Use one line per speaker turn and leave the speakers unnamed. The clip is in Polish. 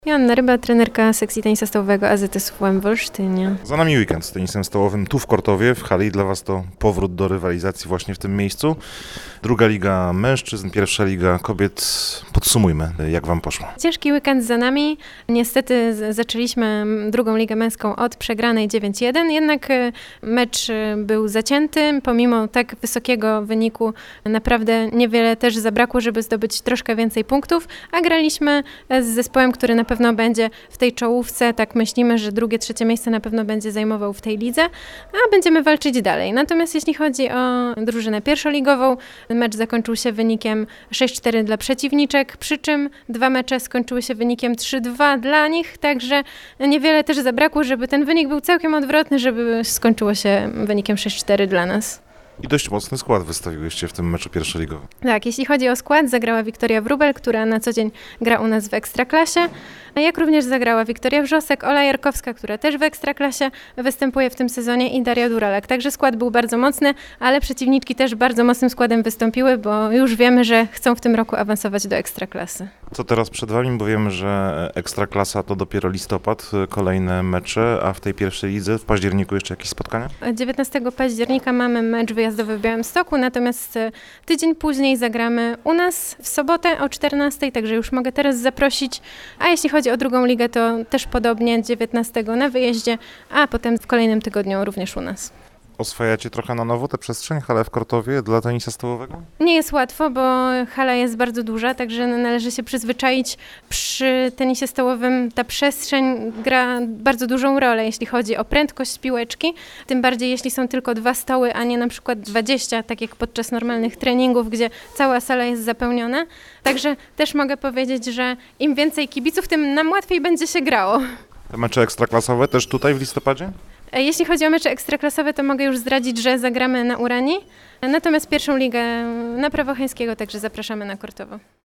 Joanna Ryba, trenerka sekcji tenisa stołowego AZS WM w Olsztynie.
Za nami weekend z tenisem stołowym tu w Kortowie, w hali. Dla Was to powrót do rywalizacji właśnie w tym miejscu. Druga liga mężczyzn, pierwsza liga kobiet. Podsumujmy, jak Wam poszło.
Ciężki weekend za nami. Niestety zaczęliśmy drugą ligę męską od przegranej 9-1, jednak mecz był zacięty. Pomimo tak wysokiego wyniku naprawdę niewiele też zabrakło, żeby zdobyć troszkę więcej punktów, a graliśmy z zespołem, który na pewno będzie w tej czołówce. Tak myślimy, że drugie, trzecie miejsce na pewno będzie zajmował w tej lidze, a będziemy walczyć dalej. Natomiast jeśli chodzi o drużynę pierwszoligową, mecz zakończył się wynikiem 6-4 dla przeciwniczek, przy czym dwa mecze skończyły się wynikiem 3-2 dla nich, także niewiele też zabrakło, żeby ten wynik był całkiem odwrotny, żeby skończyło się wynikiem 6-4 dla nas.
I dość mocny skład wystawiłyście w tym meczu pierwszoligowym.
Tak, jeśli chodzi o skład, zagrała Wiktoria Wróbel, która na co dzień gra u nas w Ekstraklasie, jak również zagrała Wiktoria Wrzosek, Ola Jarkowska, która też w Ekstraklasie występuje w tym sezonie, i Daria Duralek. Także skład był bardzo mocny, ale przeciwniczki też bardzo mocnym składem wystąpiły, bo już wiemy, że chcą w tym roku awansować do Ekstraklasy.
Co teraz przed Wami, bo wiemy, że Ekstraklasa to dopiero listopad, kolejne mecze, a w tej pierwszej lidze w październiku jeszcze jakieś spotkania?
19 października mamy mecz wyjazdowy w Białymstoku, natomiast tydzień później zagramy u nas w sobotę o 14, także już mogę teraz zaprosić. A jeśli chodzi o drugą ligę, to też podobnie 19 na wyjeździe, a potem w kolejnym tygodniu również u nas.
Oswajacie trochę na nowo tę przestrzeń, halę w Kortowie dla tenisa stołowego?
Nie jest łatwo, bo hala jest bardzo duża, także należy się przyzwyczaić. Przy tenisie stołowym ta przestrzeń gra bardzo dużą rolę, jeśli chodzi o prędkość piłeczki, tym bardziej jeśli są tylko 2 stoły, a nie na przykład 20, tak jak podczas normalnych treningów, gdzie cała sala jest zapełniona. Także też mogę powiedzieć, że im więcej kibiców, tym nam łatwiej będzie się grało.
Te mecze ekstraklasowe też tutaj w listopadzie?
Jeśli chodzi o mecze ekstraklasowe, to mogę już zdradzić, że zagramy na Urani, natomiast pierwszą ligę na Prawocheńskiego, także zapraszamy na Kortowo.